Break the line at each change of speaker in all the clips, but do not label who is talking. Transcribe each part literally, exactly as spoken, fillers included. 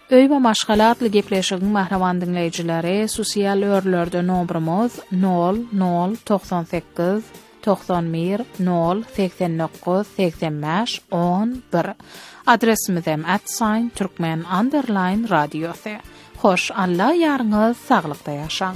Öýbe maşgalatly gepleşigiň mahraman dinleýijileri, sosial örlerde nombrumuz nol nol doksan sekiz doksan bir nol seksen dokuz seksen beş on bir. Adresimiz hem at sign Türkmen underline radyosu. Hoş Allah ýaryňyz saglykda ýaşaň.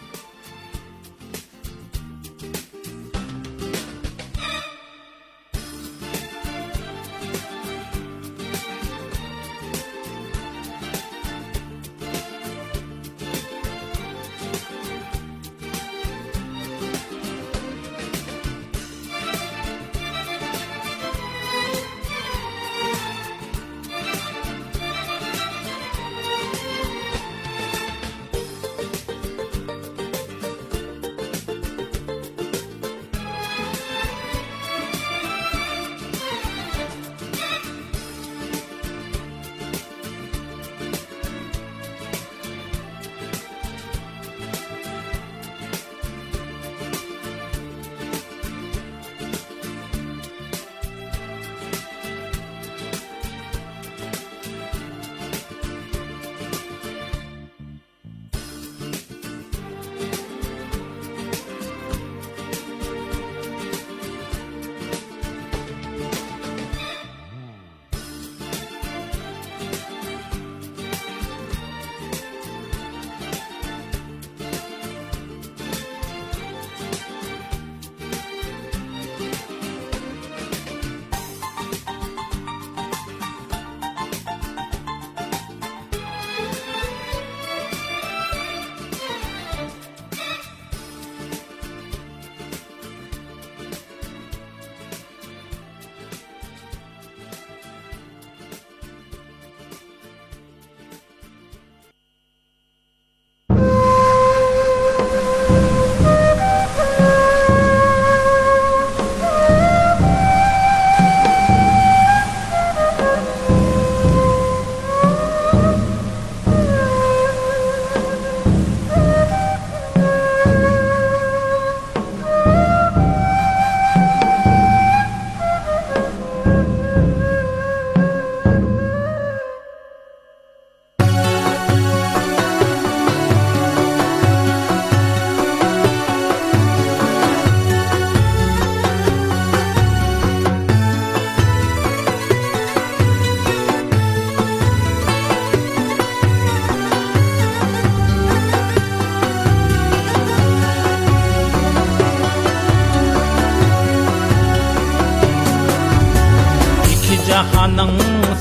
Cahanın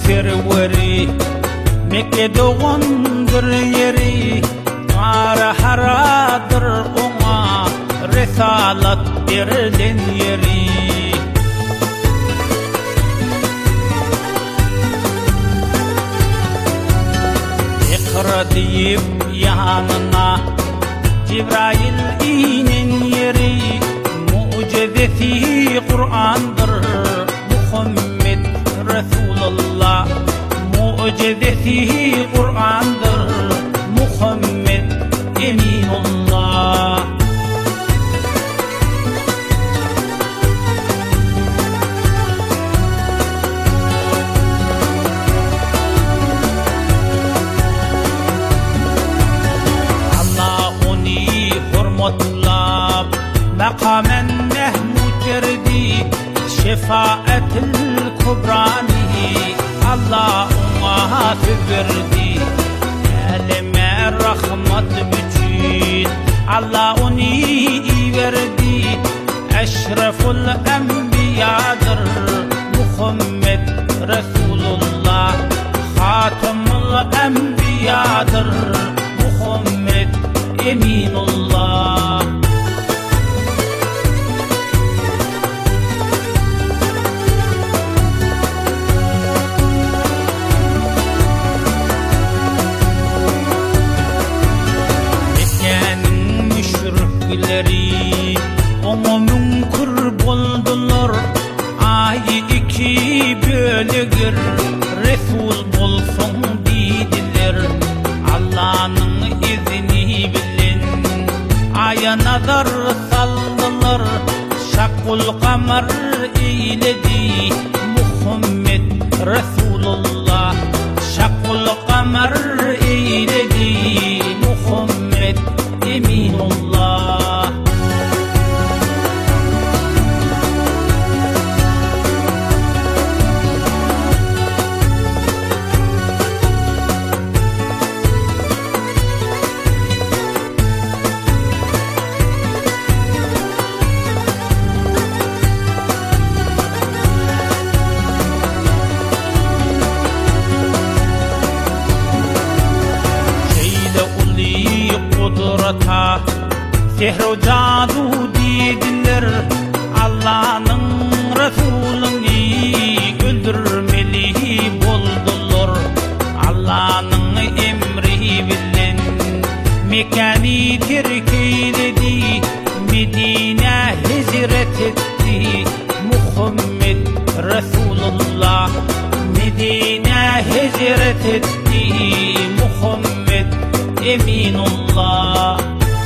serveri Mekke doğandır yeri Ara haradır ona Risalat verilen yeri İkra deyip yanına Cibrail inen yeri Mucizesi Kur'an'dır Muhammed Resulullah mucizesi Kur'an'dır Muhammed Eminullah Allah onu hurmatlab makamen Mehmud verdi şefaatil kubrani Allah ona verdi elime rahmet bütün Allah onu verdi eşreful enbiyadır Muhammed Resulullah hatemul enbiyadır Muhammed Eminullah Ona münkur boldular Ayı iki bölügür Resul bolsun dediler Allah'ın izni bilin amar eyledi Muhammed Eminullah. Kudrata sehro cadu dediler, Allah'ın Resulüni öldürmeli boldular. Allah'ın emri bilen Mekke'ni terk eyledi, Medine hicret etti Muhammed Resulullah. Medine hicret etti Muhammed Eminullah.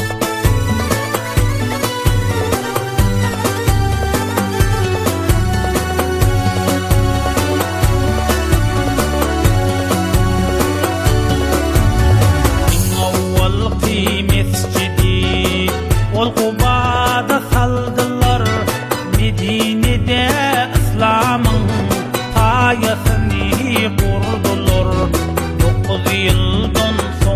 Min awwal qi mescidi ol Quba'da saldılar, Medine'de İslam'ın tayasını kurdular. Dokuz yıldan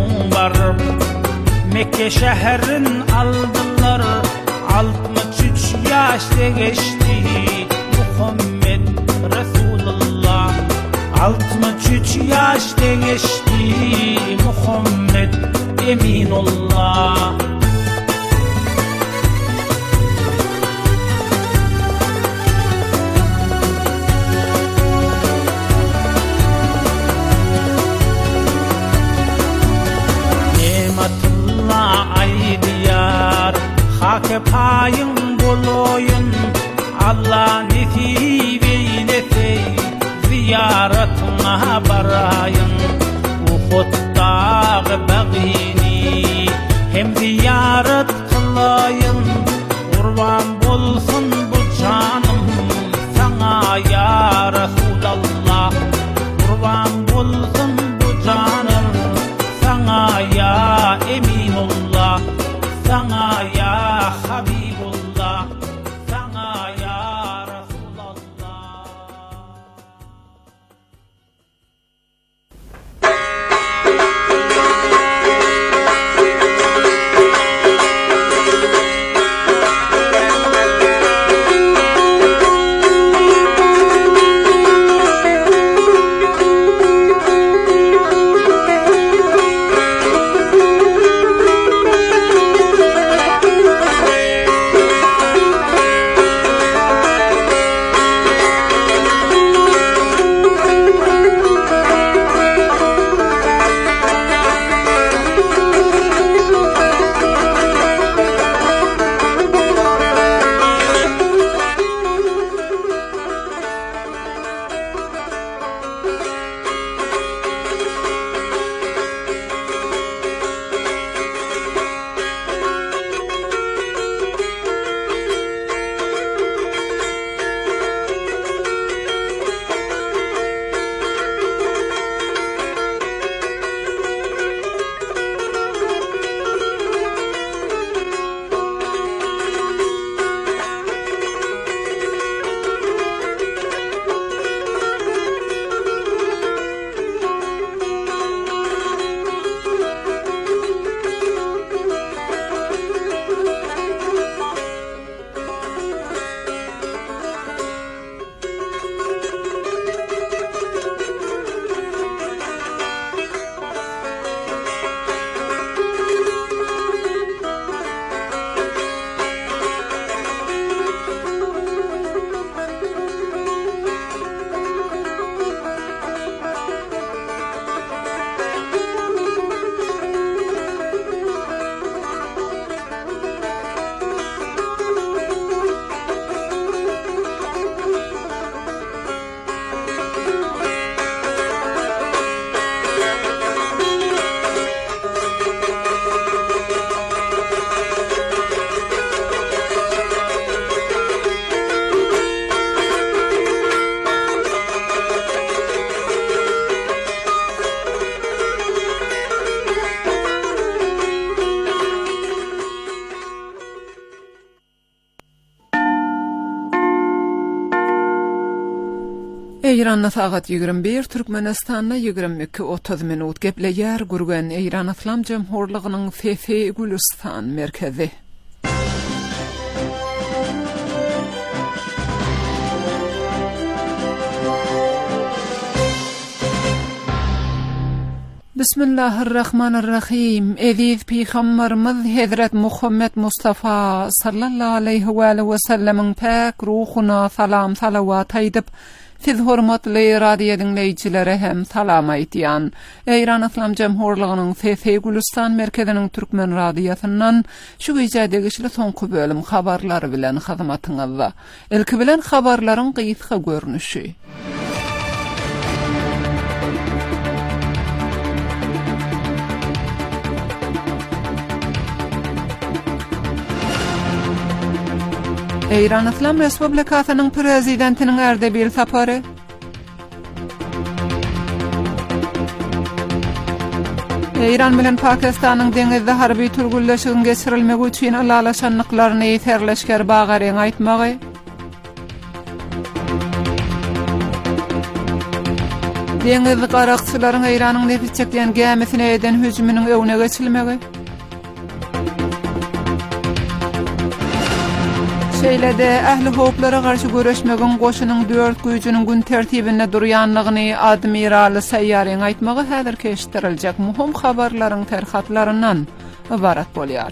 Mekke şehrin aldılar, altmış üç yaşta geçti Muhammed Resulullah. Altmış üç yaşta geçti Muhammed Eminullah. Ay diyar hake payın boloyun, Allah nasip eylese ziyaretine barayın. Uhud dağı bagini hem ziyaret kılayın, kurban bolsun bu canım sana ya Resulallah. Kurban bolsun bu canım sana ya Eminullah, sana ya Habibullah, sana ya Resulallah.
Eýranda sagat ýigrim bir, Türkmenistanda ýigrim iki otuz minut gepleýär gurgan Eýran Islam Jemhurlygynyň F F Gülistan merkezi. Bismillahirrahmanirrahim. Eziz Peygamberimiz Hazret Muhammed Mustafa sallallahu aleyhi ve sellem'in pak ruhuna salam salavat aýdyp, siz hormatly radio dinleýijilere hem salam aýtýan. Eýran Islam Jemhurlygynyň F F Gülistan merkeziniň türkmen radiosundan şu güýjädegi şol soňky bölüm habarlary bilen hyzmatyňyzda. Ilki bilen habarlaryň gysga görnüşi. Eýran Islam Respublikasynyň prezidentiniň Erdebil sapary. Eýran bilen Pakistanyň deňizde harby türgülleşigin geçirilmegi üçin alalaşanlyklaryny ýeterleşger bagaryň aýtmagy. Deňiz garakçylaryň Eýranyň nefis çekýän gemisine eden hüjüminiň öwüne geçilmegi. Şeýlede ähli howplara garşy göreşmegin goşunyň dört güýjüniň gün tertibinde durýanlygyny admiral Sayyaryň aýtmagy häzir keşdiriljek muhim habarlaryň terhatlaryndan ibarat bolýar.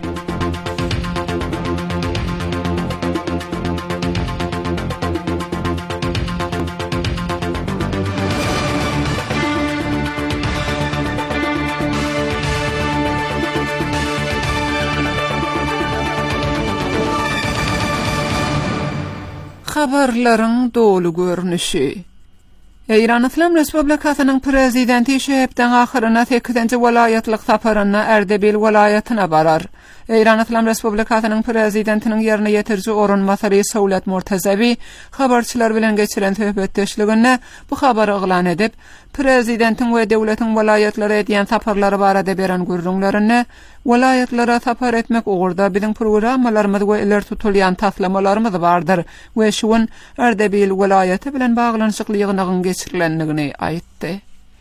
Habarlaryň dolu görnüşi. Eýran Islam Respublikasynyň prezidenti şeýpden ahyryna sekizinji welaýatlyk saparyna Erdebil welaýatyna barar. Eýran Islam Respublikasynyň prezidentiniň ýerine ýetirji orunmasary Sowlet Murtazawi habarçylar bilen geçiren söhbetdeşliginde bu habary eglan edip, prezidentin we döwletiň welaýatlara edýän saparlary barada beren gürrüňlerini welaýatlara sapar etmek ugurda biziň programmalarymyz we iler tutulýan taslamalarymyz bardyr we şuň Erdebil welaýaty bilen baglanyşyklygynyň geçirilenligini aýtdy.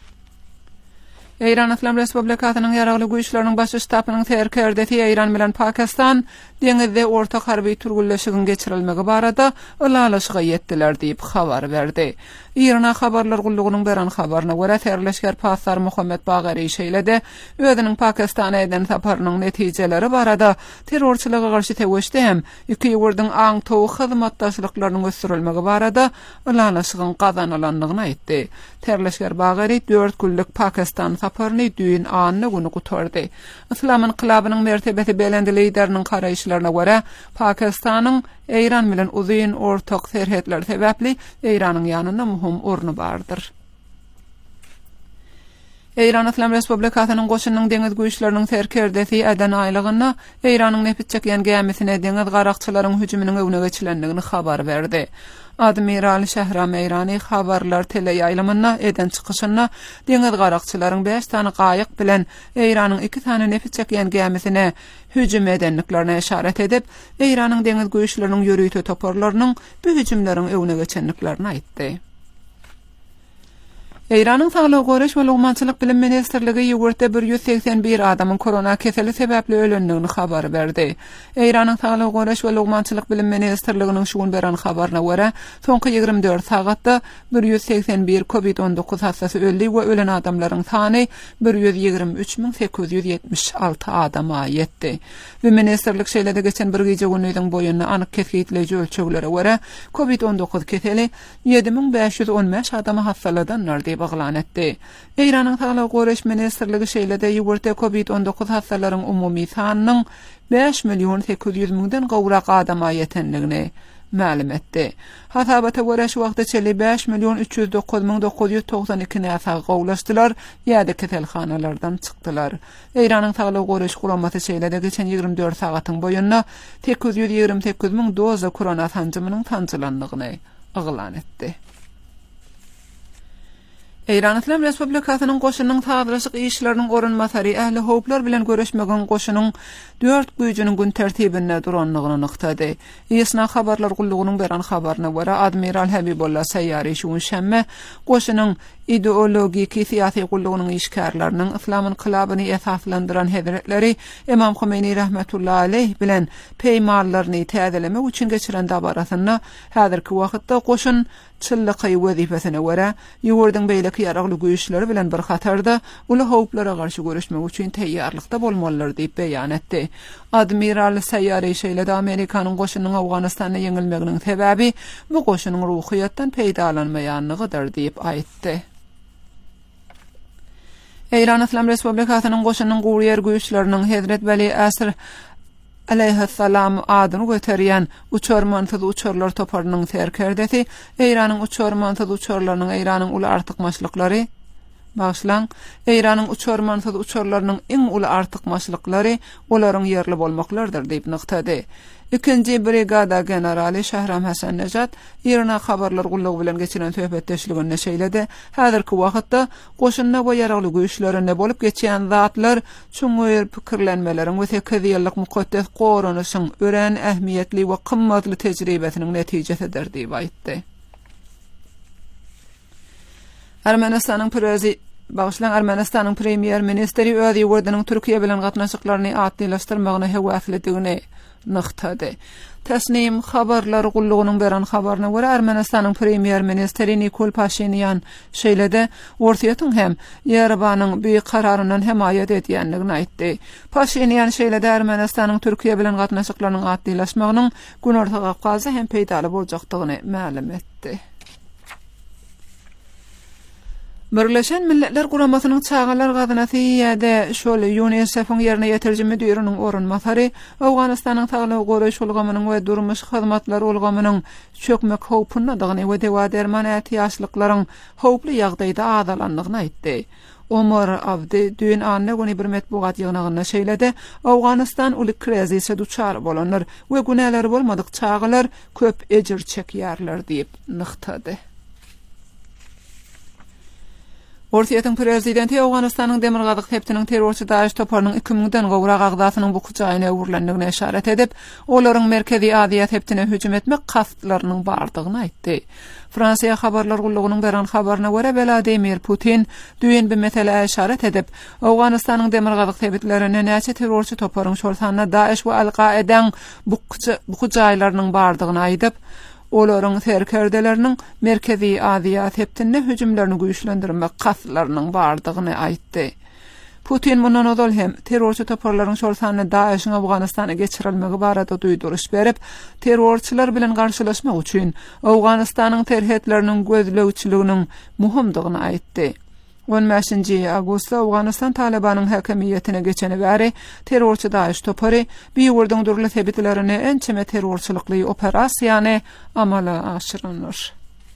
Eýran Islam Respublikasynyň ýaragly güýçleriniň baş ştabynyň terkerdeti Eýran bilen Pakistan deňizde ortak harby türgülleşigin geçirilmegi barada ulalaşyga ýetdiler diýip habar berdi. Irana habarlar gullugynyň beran habaryna görä terleşger pasar Muhammed Bagary şeýlede özüniň Pakistana eden saparynyň netijeleri barada terrorçylyga garşy teweşde hem iki ýurdyň aň tow hyzmatdaşlyklarynyň ösürilmegi barada ulalaşygyň gazanylandygyny aýtdy. Terleşger Bagary dört günlük Pakistan saparyny düýün anyny güni gutardy. Islam inqilabynyň mertebeti belende lideriniň garaýşlaryna görä Pakistanyň Eýran bilen uzyn ortak serhetler sebäpli Eýranyň ýanynda muhim urny bardyr. Eýran Islam Respublikasynyň goşunyň deňiz güýçleriniň terkerdeti eden aýlygyna Eýranyň nefis çekýän gemisine deňiz garakçylaryň hüjüminiň öwüne geçilenligini habar berdi. Admiral Şehram Eýrany habarlar tele ýaýlamyna eden çykyşyna deňiz garakçylaryň beş tane gaýyk bilen Eýranyň iki tane nefis çekýän gemisine hüjüm edenliklerine işaret edip, Eýranyň deňiz güýçleriniň ýörüýte toparlarynyň bu hüjümleriň öwüne geçenliklerini aýtdy. Eýranyň Saglyk Goraş we Lugmançylyk bilim ministrligi ýugurtda bir ýüz seksen bir adamyň korona keseli sebäpli ölenligini habar berdi. Eýranyň Saglyk Goraş we Lugmançylyk bilim ministrliginiň şuň beran habaryna görä, soňky ýygrimi dört sagatda bir ýüz seksen bir COVID on dokuz hastasy öldi we ölen adamlaryň sany bir ýüz ýygrimi üç min sekiz ýüz ýetmiş alty adama ýetdi. We ministrlik şeýlede geçen bir gece günüň boýundan anyk kesgitleýici ölçeglere görä COVID on dokuz keseli ýedi min beş ýüz on beş adama hassaladanlar baglan etdi. Eýranyň Saglyk Goraş ministrligi şeýlede ýugurtda COVID on dokuz hassalaryň umumy sanynyň beş milyon sekiz ýüz miňden gowrak adama ýetenligini ma'lum etdi. Hasabata görä şu wagtda çeli beş milyon üç ýüz dokuz miň dokuz ýüz togsan iki näfar gowlaşdylar ýa-da keselhanalardan çykdylar. Eýranyň Saglyk Goraş guramasy şeýlede geçen ýygrimi dört sagatyň boýundan sekiz ýüz ýygrimi sekiz miň doza korona sanjymynyň tanjylandygyny eglan etdi. Eýran Islam Respublikasynyň goşunyň taýdyrşyk işleriniň orunmasary ähli howplar bilen görüşmegen goşunyň dört güýjüniň gün tertibinde duranlygyny nyktady. Ýesna habarlar gullugynyň beran habaryna görä Admiral Habibullah Sayyari şu şemme goşunyň ideologik siyasi gullugynyň işgärleriniň Islamyň kylabyny esaslandyran hezretleri Imam Khomeini rahmetullahi aleyh bilen peýmanlaryny täzelemek üçin geçiren dabarasyna häzirki wagtda goşun çyllyky wezifesine görä ýurduň beýleki ýaragly güýçleri bilen bir hatarda uly howplara garşy görüşmek üçin teýýarlykda bolmalylar diýip beýan etdi. Admiral Sayyari şeýlede Amerikanyň goşunyň Awganystanda ýeňilmeginiň sebäbi bu goşunyň ruhyatdan peýdalanmaýanlygydyr diýip aýtdy. Eýran Islam Respublikasynyň goşunyň gurýer güýçleriniň Hezret Veli Asr aleyhissalam adyny göterýän uçurmansyz uçurlar toparynyň serkerdesi Eýranyň uçurmansyz uçurlarynyň Eýranyň uly artykmaçlyklary başlan Eýranyň uçurmansyz uçurlarynyň iň uly artykmaçlyklary olaryň ýerli bolmaklardyr diýip nyktady. İkinci brigada generali Şahram Hasan Nejat ýerine habarlar gullugy bilen geçiren söhbetdeşliginde şeýledi. Häzirki wagtda goşunna we ýaragly güýçlerinde bolup geçýän zatlar çuňur pikirlenmeleriň we sekiz ýyllyk mukaddes goranyşyň ören ähmiýetli we kymmatly tejribesiniň netijesidir diýip aýtdy. Ermenistanyň prezidenti Bağışlan Ermenistanyň premier ministeri öz ýurdunyň Türkiýe bilen gatnaşyklaryny atdylaşdyrmagyny hewaslydygyny nyktady. Tasnim habarlar gullugynyň beran habaryna görä Ermenistanyň premier ministeri Nikol Pashinyan şeýlede Ortiýatyň hem Ýerebanyň bu kararyndan hemaýet edýänligini aýtdy. Pashinyan şeýlede Ermenistanyň Türkiýe bilen gatnaşyklarynyň atdylaşmagynyň Günorta Gapgazy hem peýdaly boljakdygyny ma'lum etdi. Birleşen Milletler Guramasynyň çağalar gadanasy ýa-da şol UNICEF-iň ýerine ýetirjime düýrüniň orunmasary Awganystanyň taýlary goraş ulgamynyň we durmuş hyzmatlary ulgamynyň çökmek howpynydygyny we dewa derman ähtiýaçlyklaryň howply ýagdaýda azalanlygyny aýtdy. Omar Avdi düýün anna güni bir metbuat ýygnagyna şeýledi. Awganystan uly krizise duçar bolanlar we günäleri bolmadyk çağalar köp ejir çekýärler diýip nyktady. Ortiýatyň prezidenti Awganystanyň demir gazyk heptiniň terrorçy Daesh toparynyň iki mingden gowrak agdasynyň bu kujaýyna öwürlendigine işaret edip, olaryň Merkezi Aziýa heptine hüjüm etmek kastlarynyň bardygyny aýtdy. Fransiýa habarlar gullugynyň beran habaryna görä Vladimir Putin düýün bir mesele işaret edip, Awganystanyň demir gazyk heptlerine näçe terrorçy toparyň şolsana Daesh we Al-Qaedaň bu kujaýlarynyň bardygyny aýdyp, olaryň serkerdeleriniň Merkezi Aziýa heptine hüjümlerini güýçlendirmek kaslarının bardygyny aýtdy. Putin mundan odal hem terrorçy toparlaryň şol sany Daeşiň Awganystana geçirilmegi barada duýduruş berip, terrorçylar bilen garşylaşmak üçin Awganystanyň terhetleriniň gözlegçiliginiň muhimdigini aýtdy. on beşinji Agustda Awganystan Talibanyň häkimiýetine geçeni bäri terrorçy Daeş topary bir ýurduň durly sebitlerini ençeme terrorçylykly operasiýany amala aşyranlar.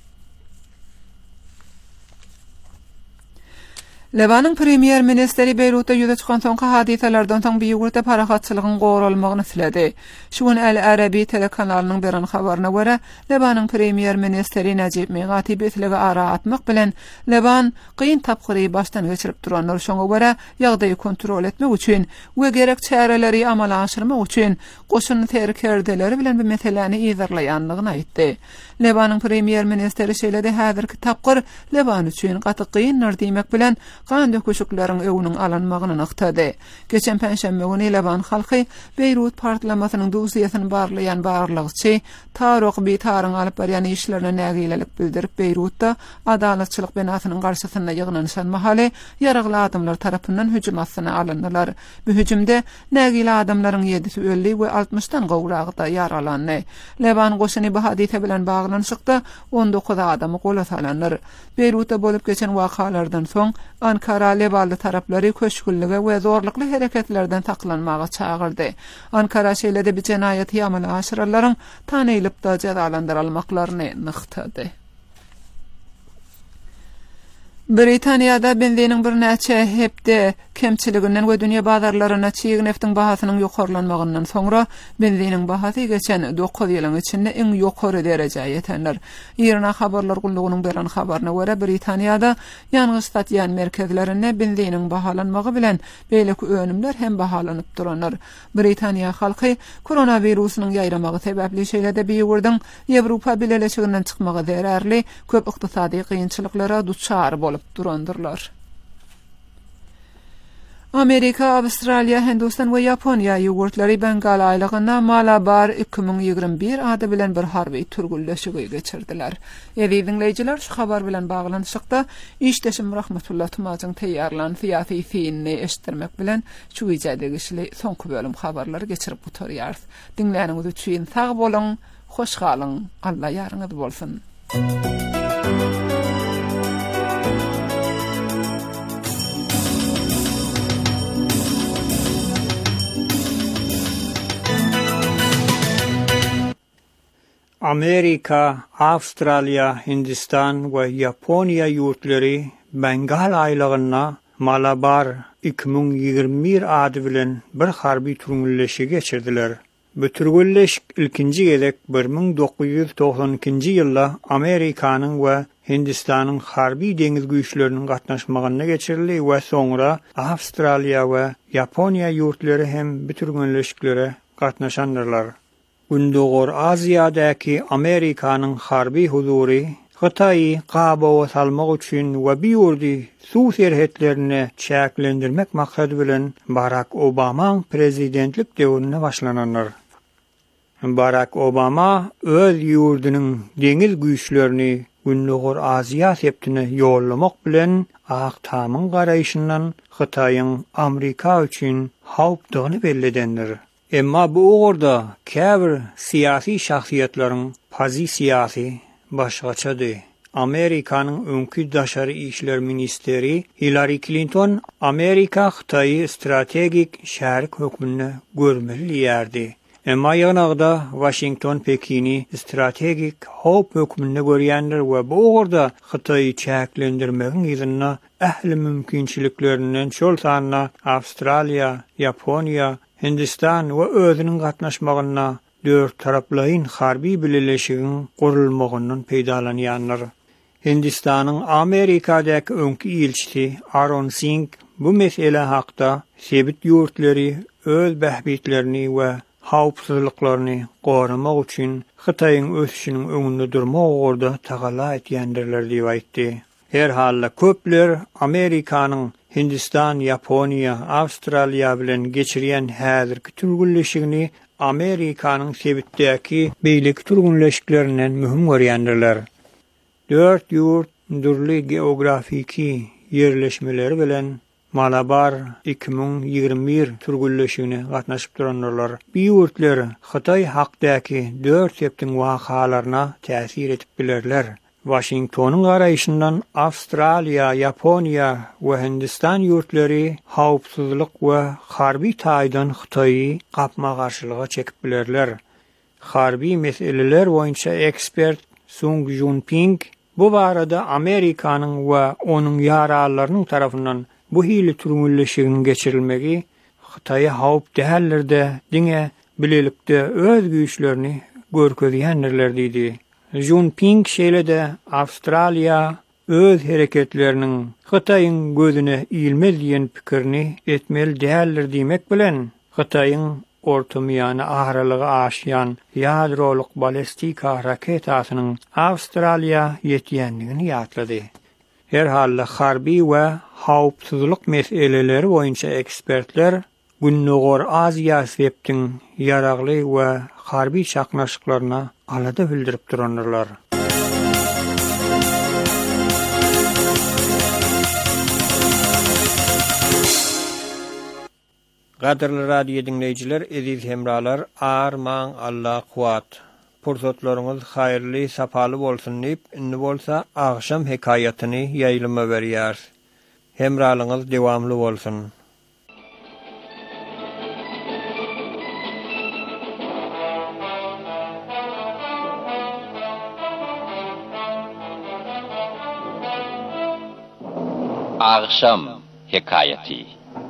Lebanyň premier ministeri Beyrutda ýüze çykan soňky hadiselerden soň bir ýurtda parahatçylygyň goralmagyny siledi. Şuň El-Arabi telekanalynyň beran habaryna görä, Lebanyň premier ministeri Najib Mikati betligi ara atmak bilen Leban gyn tapgyry başdan geçirip duranlar şoňa görä ýagdaýy kontrol etmek üçin we gerek çäreleri amala aşyrmak üçin goşuny terkerdeleri bilen bir meseleni ýazarlaýanlygyny aýtdy. Lebanyň premier ministeri şeýlede häzirki tapgyr Leban üçin gaty gynlar diýmek bilen kan döküşükleriň öwünüň alanmagyny nyktady. Geçen penşembe güni Leban halky Beyrut partlamasynyň dowsiýasyny barlayan barlygçy Tarok Bitaryň alyp barýan işlerine nägilelik bildirip Beyrutda adalatçylyk benasynyň garşysyna ýygnanyşan mahaly ýaragly adamlar tarapyndan hüjüm astyna alyndylar. Bu hüjümde nägile adamlaryň ýedisi öldü we altmışdan gowragda ýaralandy. Leban goşuny bu hadise bilen baglanşykda on dokuz adamy gola salanlar. Beyrutda bolup geçen wakalardan soň Ankara Lebanly taraplary köşkülligi we zorlukly hereketlerden saklanmaga çağırdy. Ankara şeýlede bir jenaýat ýamyly aşyralaryň tanylypda jazalandyrylmaklaryny nyktady. Britaniýada benzinin bir näçe hepde kemçiliginden we dünýä bazarlaryna çygy neftin bahasynyň ýokarlanmagyndan soňra benzinin bahasy geçen dokuz ýylyň içinde iň ýokary derejäge ýetenler. Ýerine habarlar gullugynyň beren habaryna görä Britaniýada ýalňyz stadion merkezlerinde benzinin bahalanmagy bilen beýleki önümler hem bahalanyp duranlar. Britaniýa halky koronawirusynyň ýaýramagy sebäpli şeýlede biýigirdiň Ýewropa bileleşiginden çykmagy zerärli köp ykdysady kynçylyklara duçar bolup durandyrlar. Amerika, Avustraliya, Hindistan we Yaponiýa ýogurtlary Bengal aýlygyna Malabar iki bin ýygrimi bir ady bilen bir harby türgülleşigi geçirdiler. Eýdi dinleýijiler, şu habar bilen baglanyşykda işdeşim Rahmetullah Tumazyň teýýarlan fiýaty fiýinni eşitdirmek bilen şu ýerde gişli soňky bölüm habarlary geçirip oturýar. Dinleýäniňiz üçin sag bolun, hoş galyň, Allah ýarňyz bolsun.
Amerika, Avustralya, Hindistan we Yaponiýa ýurtlary Bengal aýlygyna Malabar iki bin ýygrimi bir ady bilen bir harby türgülleşigi geçirdiler. Bu türgülleşik ilkinji gelek bir bin dokuz ýüz toksan ikinji ýylda Amerikanyň we Hindistanyň harby deňiz güýçleriniň gatnaşmagyna geçirildi we soňra Avustralya we Yaponiýa ýurtlary hem bu türgülleşiklere gatnaşandylar. Gündogor Aziýadaky Amerikanyň harby huzury Hytaýy gabawa salmak üçin we bir ýurdy suw serhetlerini çäklendirmek maksady bilen Barack Obama prezidentlik döwrüne başlananlar. Barack Obama öz ýurdunyň deňiz güýçlerini Gündogor Aziýa septine ýollamak bilen Aktamyň garaýşyndan Hytaýyň Amerika üçin hawpdygyny belledendir. Emma bu uğurda käbir siyasi şahsiýetlaryň pozisiýasy başgaçady. Amerikanyň öňkü daşary işler ministeri Hillary Clinton Amerika Hytaýy strategik şärik hökmüne görmeli ýerdi. Emma ýanagda Washington Pekini strategik howp hökmüne görýändir we bu uğurda Hytaýy çäklendirmegiň ýerine ähli mümkinçiliklerinden şol sanna Avustraliýa, Yaponiýa, Hindistan we özüniň gatnaşmagyna dört taraplyň harby bileleşigiň gurulmagyndan peýdalanýanlar. Hindistanyň Amerikadaky öňkü elçisi Aron Singh bu mesele hakda sebit ýurtlary öz bähbitlerini we hawpsuzlyklaryny goramak üçin Hytaýyň ösüşiniň öňünde durmak uğurda tagala etýändirler diýip aýtdy. Her halda köpler Amerikanyň Hindistan, Yaponiýa, Avustraliýa bilen geçirýän häzirki türgülleşigini Amerikanyň sebitdäki beýleki türgülleşiklerinden mühim görýändirler. Dört ýurt durly geografiki ýerleşmeleri bilen Malabar iki bin ýygrimi bir türgülleşigine gatnaşyp duranlar. Bu ýurtlar Hytaý hakdaky dört septiň wakalaryna täsir etip bilerler. Washingtonyň garaýşyndan Avustraliýa, Yaponiýa we Hindistan ýurtlary hawpsuzlyk we harby taýdan Hytaýy gapma garşylyga çekip bilerler. Harby meseleler boýunça ekspert Sung Junping bu barada Amerikanyň we onuň ýarallarynyň tarapyndan bu hili türgülleşiginiň geçirilmegi Hytaýy hawp dälerde diňe bilelikde öz güýçlerini görkezýändirler diýdi. Junping şeýlede Avustraliýa öz hereketleriniň Hytaýyň gözüne iýilmez diýen pikirini etmeli däldir diýmek bilen Hytaýyň ortamyany ahralygy aşýan ýadrolyk ballistika raketasynyň Avustraliýa ýetýändigini ýatlady. Her halda harby we hawpsuzlyk meseleleri boýunça ekspertler Günnogor Aziýa septiň ýaragly we harby çaknaşyklaryna alada bildirip duranlar. Gaderli radio dinleyijiler, ediz hemralar, arman Allah kuat. Pursatlaryňyz haýyrly, sapaly bolsun diýip, indi bolsa agşam hekaýatyny ýaýlyma berýär. Hemralyňyz dewamly bolsun.
Akşam hikayeti.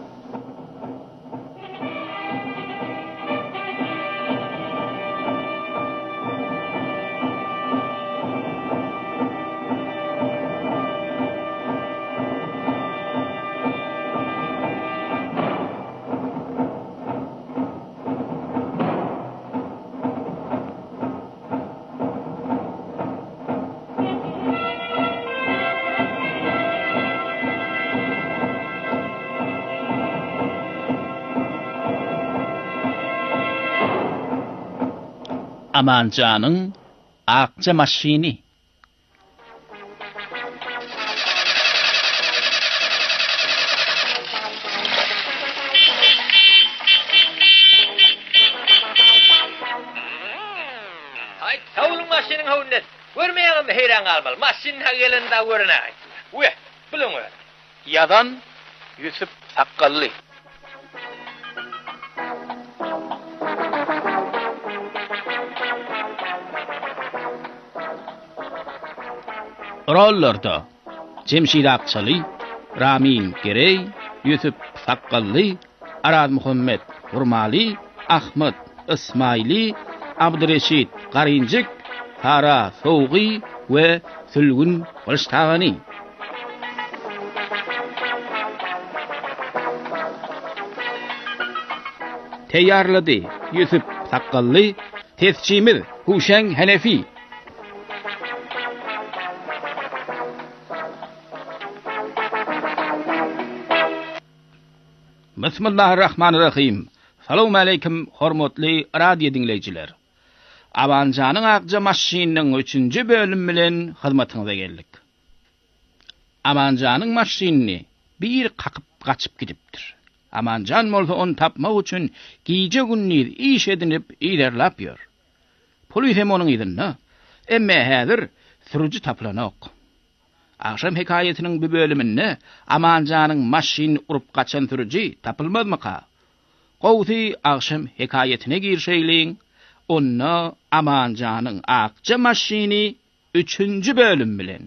Amancanın akça maşini.
Ay, savulun maşinin havundet. Görmeyelim heyran kalmalı. Maşinin ha gelin daha görüne. Uy, bilin öyle.
Yadan Yusuf Sakkallı. Rollarda Cemşid Akçalı, Ramin Gerey, Yusuf Sakkallı, Arad Muhammed Hurmali, Ahmet İsmaili, Abdüreşit Qarincik, Tara Soği ve Sülgün Qılıştağani. Teyarladı Yusuf Sakkallı, tescimiz Huşen Hanefi. Bismillahirrahmanirrahim. Salamu aleyküm hormatly radio dinleyijiler. Amancanın akça maşininin üçüncü bölüm bilen hyzmatyňyza geldik. Amancanın maşinini bir kakıp kaçıp gidipdir. Amancan bolsa onu tapmak üçin gije günni iş edinip ilerlap ýör. Polis hem onuň ýerinde. Emme häzir sürüji taplanok. Akşam hikayetinin bir bölümünde Amancanın maşin urup kaçan sürüji tapılmazmaka? Gowsy akşam hikayetine girşeýleň. Onna Amancanın akça maşini üçüncü bölüm bilen.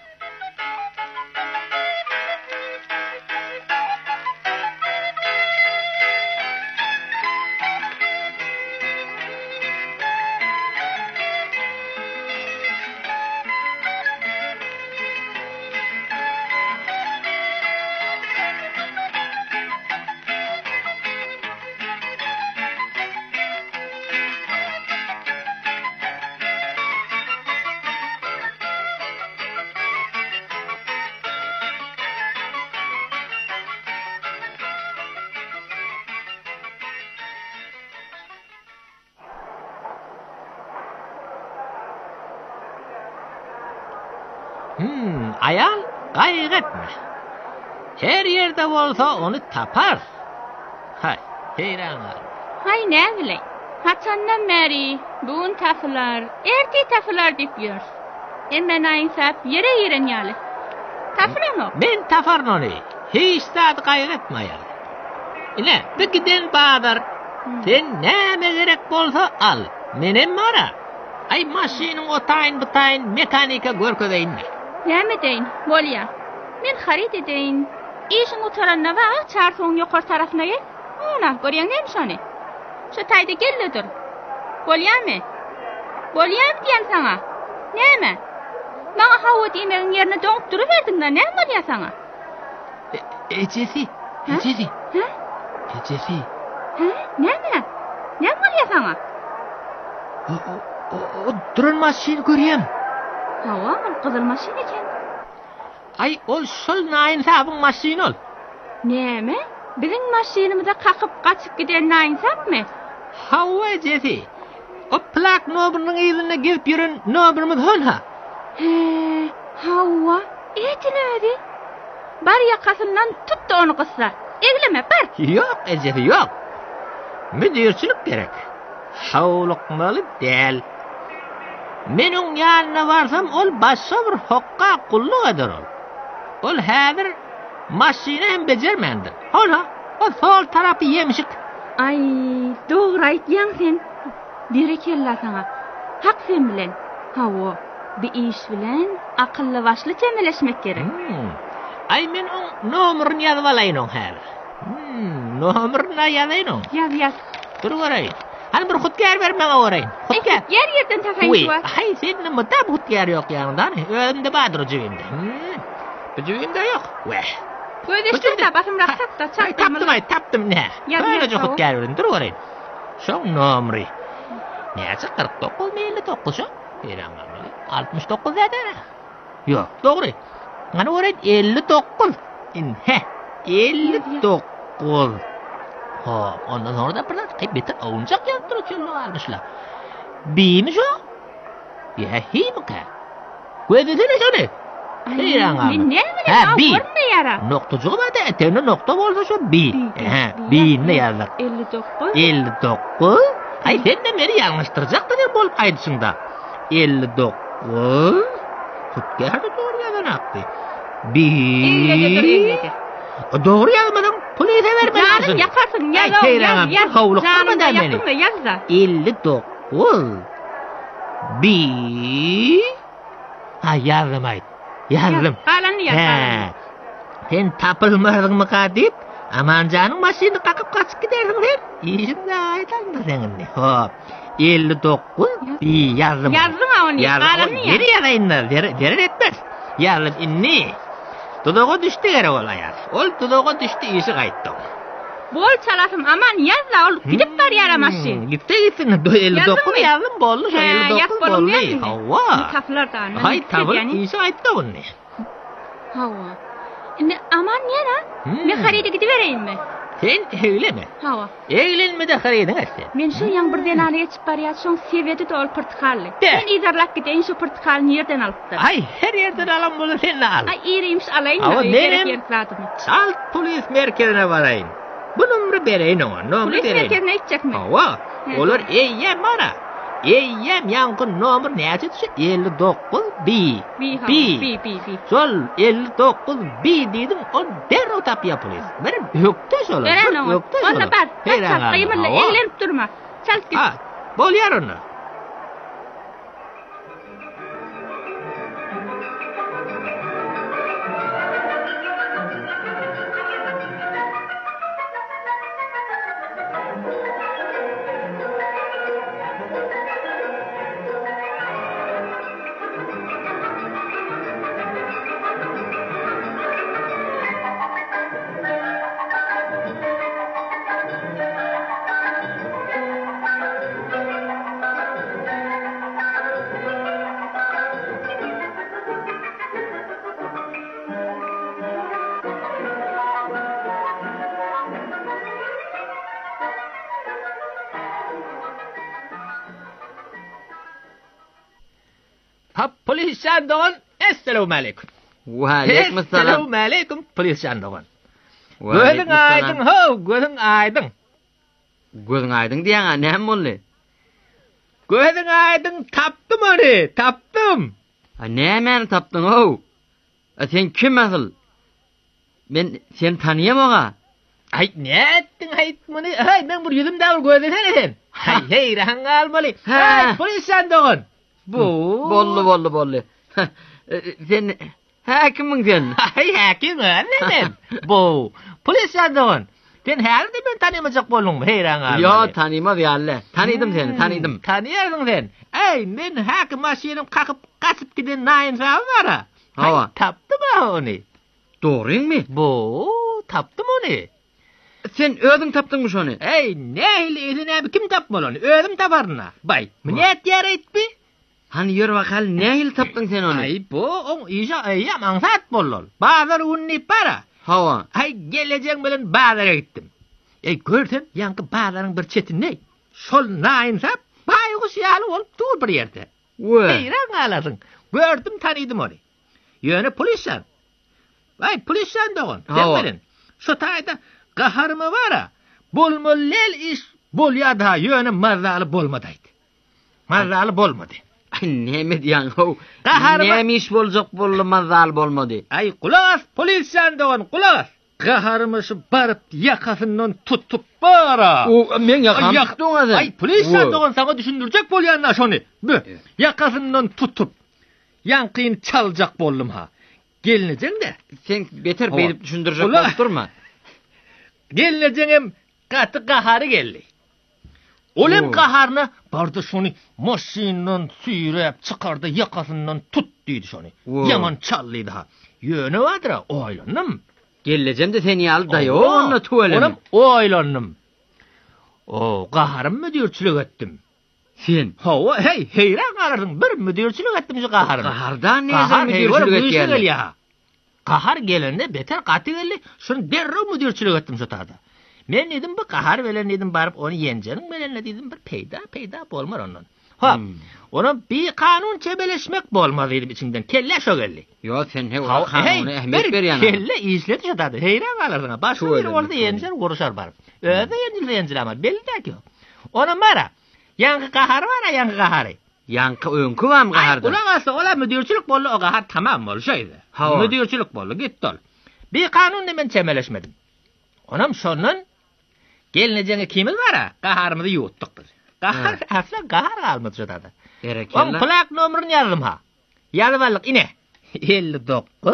Hmm, ayal gaýretme. Her yerde bolsa onu tapar. Hay, heyran al.
Hay ne biley. Haçandan beri bugün tapılar, erti tapılar dip ýör. Emme naýsap yere ýeren ýaly. Tapıram o.
Ben tafarn onu. Hiç zat gaýretme ayal. Ine, bir giden badar. Sen näme gerek bolsa al. Menem mara. Ay maşinin otaýyn butaýyn mekanika görkedeýinmi?
Näme deýin? Bolýa. Men harit edeýin. İşin utaranda wa çarsoň ýokary tarasyna gel. Ona görýäňem şony. Şu taýda gelledir. Bolýarmy? Bolýar diýen saňa. Näme? Maňa hawa diýmegiň ýerine döňüp duruverdiň-de, näme bolýar saňa?
Ejesi. Ejesi.
Ha?
Ejesi.
Ha? Näme? Näme bolýar saňa?
O, o, o, o duran maşin görýän.
Hawa, gyzyl maşin eken.
Ay, ol şol naýyn sabyň maşin ol.
Näme? Biziň maşinymyza kakyp gaçyp giden naýyn sapmy?
Hawa ejesi. O plak nobrunun ýerine gelip ýören nobrumyz holha.
He, hawa, etiledi. Bar ýakasyndan tutdy onu gyssa. Egleme bar.
Ýok, ejesi ýok. Müdirçilik gerek. Şawlykmaly däl. Meniň ýanyna barsam ol başga bir hokka gulluk eder ol. Ol häzir maşina hem bejermendir. Hola, o sol tarapy ýemişik.
Ay, dogry aýtýaň sen. Berekella saňa. Hak sen bilen. Hawa, bir iş bilen akylly başly çemeleşmek gerek.
Hmm.
Ay men on nomerni yazıp alayın on her. Hmm, nomerni yazayın.
Yaz yaz.
Dur göreyim. Hani bir hutgar ver bana göreyim. Hutgar.
Yer yerden takayım
Uy,
şu an.
hay senin mi tab hutgar yok yanında. Önde badır cebimde. Hmm. Bu cebimde yok. Veh.
Gözleştim de basım raksak da
Ay
çaktım.
taptım ay taptım ne?
Yaz,
Böylece
yaz,
hutgar verin. Dur göreyim. Son nomeri. Neyse kırk dokuz mu elli dokuz şu? altmış dokuz zaten. Yok doğru. Hani oraya elli dokuz. İn he. elli dokuz. Ha, ondan sonra da biraz kaybetir oyuncak yaptırıyor çölü almışlar. Biymiş o? Ya hi mi ka? Gözüsene şöyle. Heyran abi.
Ne ne
Ha bi.
Ne yara?
Noktacuğu var da etene nokta olsa şu bi. Ha bi ne yazdık?
elli dokuz.
elli dokuz. Ay sen de beni yanlıştıracaktın ya bol aydısında. elli dokuz. Tutkardı doğru yazan aktı. Bi.
ellidir ellidir.
Doğru yazmadın. Polise vermelisin.
Canım yakarsın. Yaz
Ay,
o yaz yaz.
havluk
Canım da
durma da beni.
yakın da yaz da.
elli dokuz. Bi. Ha yazdım ay. Yazdım.
Kalanını yaz.
He. Sen tapılmadın mı kadip? Aman canım maşını kakıp kaçıp gidersin sen. İşin de aydan da senin de. Hop. elli dokuz. Bi yazdım.
Yazdın ha onu. Kalanını yaz.
Geri yazayım da. Derin etmez. Yazdım inni. Tudoğa düştü geri ol ayaz. Ol tudoğa düştü işi kayıttı.
Bol çalasım aman yaz da ol. Gidip var yaramazsın.
Gitti gitsin. elli dokuz yazdım bollu. elli dokuz bollu. Hava.
Kapılar da.
Hay tavır işi kayıttı onu.
Hava. Şimdi aman yana. Ben haride gidivereyim mi?
Sen öyle mi?
Hava.
Eğlen mi de haridin açtı?
Men şu yan bir denane geçip bariyat son seviyeti de ol portakallı.
De.
Ben izarlak gideyin şu portakalını yerden alıp da.
Ay her yerden alan bunu sen de al.
Ay iriymiş alayım
Ama
da.
nerem?
Gerek
Al polis merkezine varayım. Bu numara bereyin ona. Numara
Polis
bereyin.
merkezine gidecek mi?
Hava. Olur eyyem bana. Eyyem yankın numara ne açıtsa elli dokuz bi.
Bi hava.
Bi.
Bi bi bi.
Sol elli dokuz bi dedim o derro tap yapılır. Benim yoktu sol.
Veren o.
Yoktu sol.
Onda bak. Bak çal kıyımla ellenip durma. Çal git.
Ha. Bol yer onu. Ha polis jandarman. Esselamu aleyküm.
Ve aleyküm selam.
Esselamu aleyküm polis jandarman. Gözün aydın ho, gözün aydın.
Gözün aydın diyen ne oldu?
Gözün aydın taptım onu, taptım.
Ha ne hemen taptın ho? Ha sen kim asıl? Ben sen tanıyamam ha.
Ay ne ettin haytmanı? Ay ben bu yüzüm davul gözün sen. Hay hey rahan almalı. Hay polis jandarman. Bu.
Bollu bollu bollu. Sen hakimin sen.
Ay hakim öğrenin. Bu. Polis jandarman. Sen herhalde ben tanımayacak bolun heyran almalı.
Yo tanıymadı ya Allah. Tanıdım seni tanıdım.
Tanıyardın sen. Ay men hakim maşinim kakıp kaçıp giden nain sahibi var ha.
Hava.
Taptım ha onu.
Doğru mi?
Bu. Taptım onu.
Sen ödün taptın mı şunu?
Ey ne hileysin abi kim tapmalı onu? Ödüm taparına. Bay. Miniyet yer etmi?
Hani yürü bakalım ne hil taptın sen onu?
Ay bu on işe eyyam ansat bollol. Bazar unni para.
Hava.
Ay geleceğim bilen bazara gittim. Ey gördün yankı bazarın bir çetin ne? Sol nain sap baykuş yalı olup dur bir yerde.
Ve.
Heyran alasın. Gördüm tanıydım onu. Yönü polisan. Vay polisan doğun.
Hava.
Sen şu tayda kaharımı var ha. Bolmollel iş bol ya da yönü marzalı bolmadaydı. Marzalı bolmadı.
Ay ne mi diyen ho?
Kaharıma-
Ne mi iş bolacak bolmaz zal bolmadı.
Ay kulağız polisan doğun kulağız. Kaharımışı barıp yakasından tutup bara.
O men yakam
Ay, yak-
tuttu ona.
Ay polisan doğun sana düşündürecek bol yanına şunu. Bu yakasından tutup yankıyın çalacak bollum ha. Gelineceğim de.
Sen beter
Hava.
beýip düşündirjek
Ula.
bolup durma.
Gelineceğim katı kaharı geldi. Olem
Oo.
kaharını barda şunu maşinle süýrep çıkardı yakasından tut dedi şunu.
Oo.
Yaman çallıydı ha. Yönü vardır ha, o aylanım.
Geleceğim de seni al da yo
Allah,
onu tuvalem.
onam o aylanım. O kaharım müdürçülük ettim.
Sen
Hava hey heyran kalırdım. Bir müdürçülük ettim şu kaharım.
Kahardan ne
Kahar
mi
hey, var,
diyorsun
bu işe gel
gel
ya. Kahar gelende beter katı geldi. Şunu derrov müdürçülük ettim şu taada. Men dedim bu kahar veren dedim barıp onu yencenin melenle dedim bir peyda peyda bolmar ondan. Hop.
Hmm.
Onun bir kanun çebeleşmek bolmaz dedim içinden. Kelle şo geldi.
Yo sen he o
Ha,
kanuna ehmet
bir
ber yana.
Kelle izledi şu taada. Heyran kalırdın ha. Başka bir
Tuvalet,
orada
tuvalet.
yencer vuruşar barıp. Öde yencilse yencil ama belli de ki o. Onun mara. Yankı kahar var ha yankı kaharı.
Yankı önkü var mı
Ay,
kaharda?
ulan aslı ola müdürçülük bollu o kahar tamam oluşaydı.
Ha, o.
Müdürçülük bollu gitti ol. Bir kanunla ben çemeleşmedim. Onam şonun gelineceğine kimiz var ha? Kaharımızı yuttuk biz. Kahar asla kahar kalmadı şu taada. On
Berekella.
plak numarını yazdım ha. Yazıp aldık ine. elli dokuz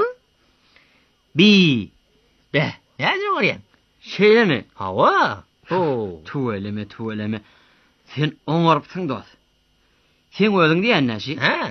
bi. Be. Ne yazıyor oraya?
Şeyle mi?
Hava. Oo.
Tuvaleme tuvaleme. Sen oňarypsyň dost. Sen özüň diýen näşi?
Ha.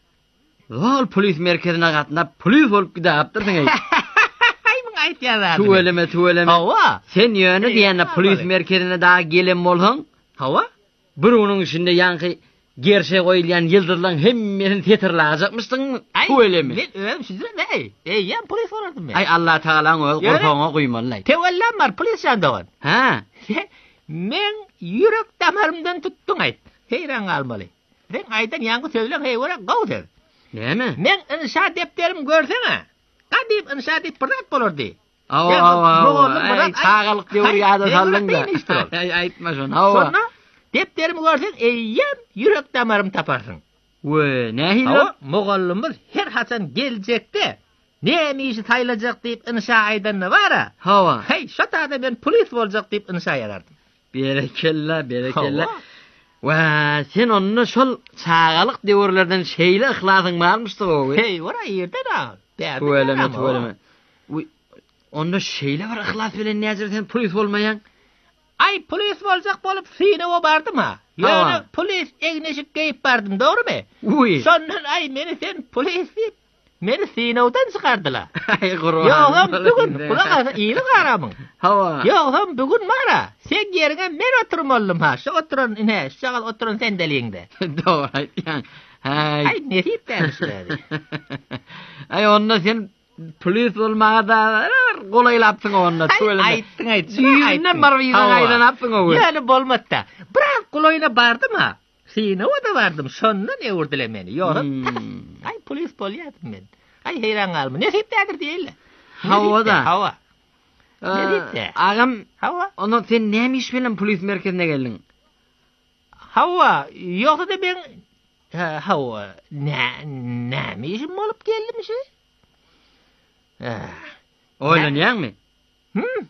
Ol polis merkezine gatnap polis bolup gidapdyrsyň ey.
Ay bu ayt yazardı.
Tuvaleme tuvaleme.
Hava.
Sen ýöne
Ey,
diýende
ha,
polis
bari.
merkezine daha gelen bolsaň,
Hava.
bir onuň içinde ýanky gerşe goýulýan ýyldyrlaň hemmesini tetirläjakmyşdyň tuvaleme.
Ben öyle şey değil mi? Ey yan polis olardım ben.
Ay Allah Taala öz
Ýöne-
gorpaňa goýmanlay.
Tewellam var polis yandawan.
Ha?
Men yürek damarımdan tuttun ayt. Heyran kalmalı. Ben aydan yankı sözlen heyvara gav der.
Näme?
Men inşa defterim görsene. Kadim inşa dep pırat bolurdu.
Awa
Ya,
awa
ne
awa.
olur,
Ay
Murat, ay-
çağalyk diýip
ay,
ýa-da
ne
saldyň
Murat,
da.
deyin işte ol.
Ay aýtma şonu. Awa.
Sonra defterimi görsen eyyem yürek damarım taparsın.
We, nähili?
Hava mugallimimiz her haçan gelecekde. Ne işi sayılacak deyip inşa aydan ne var ha?
Hava.
Hey şatada ben polis bolacak deyip inşa yarardım.
Berekella, berekella.
Hava.
Wa, sen onu şol çağalyk döwürlerden şeýle ihlasyň barmyşdy o.
Hey ora yerden ha.
Tuvaleme, tuvaleme. Uy, onda şeýle bir ihlas bilen näzir sen polis bolmaýan?
Ay polis bolacak bolup sine o bardım ha.
Hava.
Yani polis egneşik geyip bardım doğru mu?
Uy.
Sondan ay meni sen polis deyip meni sinevden çıkardılar.
Ay Qur'an.
Yoğum bugün kulak asa iyi garamın.
Hava.
Yoğum bugün mara. Sen yerine men oturmalım ha. Şu oturun ne? Şagal oturun sen deliğinde.
Doğru aýtýan. Hay.
Ay ne deyip dermişler.
Ay onda sen polis bolmaga da golaýlapsyň onda tuvaleme.
Ayttın ayttın.
Düýünden bar wiza gaýdan apsyň o.
Yani bolmatta. Bırak kuloyuna bardım ha. Sine o da vardım. Şondan ewurdiler meni. Yoğum.
Hmm.
Ay polis bolýardım men. Ay heyran kalma. Ne deyip derdir diýiller.
Hava da.
Hava.
Ee,
diýdi?
Agam,
Hava.
onu sen näme iş bilen polis merkezine geldin?
Hava. Yoksa da ben ha, hava. Ne ne mi işim olup geldim işe? Ah.
Oýlanýarmy?
Hmm.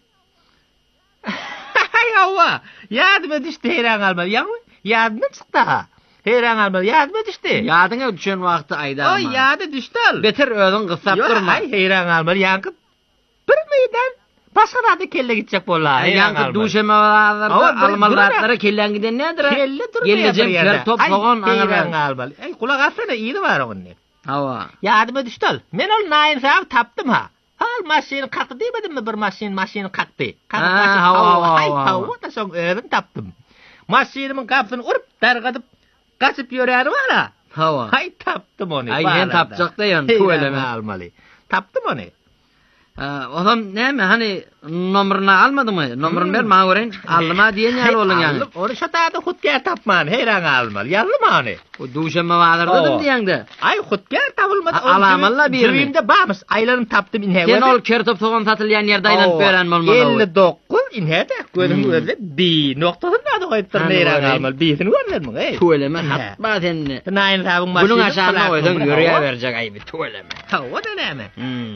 Ay hava. Yardıma düştü heyran kalma. Ya yardıma çıktı ha. Heyran kalma. Yardıma düştü.
Ýadyňa düşen wagty aýda.
O yadı düştü al.
Beter özüň gysap
Yo,
durma.
ay heyran kalma. Yankı bir meydan başka da kelle gidecek bolla.
Ýanky duşema
Awa,
wagtlarda
bir-
almanlarylara kellen giden nädir?
Kelle durma.
Geleceğim fer top soğan
Heyran
aňa.
kalma. Ay kulak atsana iyi de var onun.
Hawa.
Yardıma düştü al. Men ol nain sahab taptım ha. Al maşini kalktı demedim mi bir maşin maşini kalktı. Kalktı
Ha,
maşin
hava,
hava
hava,
ay
hava.
hava da son öğren taptım. Maşinimin kapısını urup dargadıp kaçıp yürüyer var ha.
Hawa.
Ay taptım onu.
Ay,
bağlarda.
sen tapacak da yan,
Heyran
tuvaleme.
almalı. Taptım onu.
Adam näme hani nomerini almadymy? Nomerini ber maňa gören aldyma diýen ýaly bolan ýaly.
Aldım. Onu şatada hutgar tapman. Heyran almalı. Yazdım onu.
O duşema wagtlardadyň
Oo.
diýende.
Ay hutgar tapılmadı.
A- alamalla bir mi?
Cübimde bağmış. Aylarını taptım inhe.
Sen ol kertop soğan satylýan ýerde aýlanyp beren bolmaly.
elli dokuz inhede gözüm
Hmm.
gözle bi noktasını da koyup
Hani
neyran
göreyim.
almalı. Bi'sini görmedin mi? Ey.
Tuvaleme
He.
hatba sen.
Nain sabun
Bunun
maşini.
aşağına koydun yürüye verecek ayıbı tuvaleme.
Ha o da ne mi?
Hmm.